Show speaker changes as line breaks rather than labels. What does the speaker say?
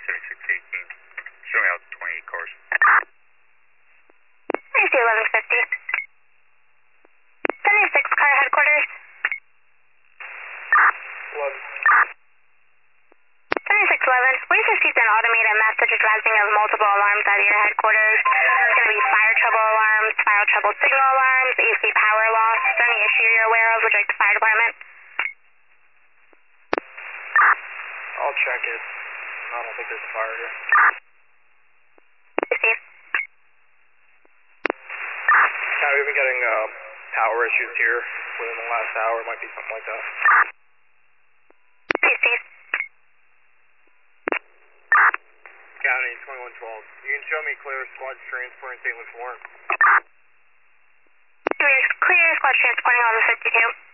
7618. Showing out 28 cars.
I see 1150. 76 car headquarters. 7611. We've received an automated message advising of multiple alarms at your headquarters. It's going to be fire trouble alarms, fire trouble signal alarms, AC power loss. Is there any issue you're aware of with the fire department?
I'll check it. I don't think there's a fire here.
Steve.
Yeah, we've been getting power issues here within the last hour. It might be something like that.
Hey, Steve.
County 2112. You can show me clear squad transporting St. Luke's Warren.
Clear squad transporting 1152.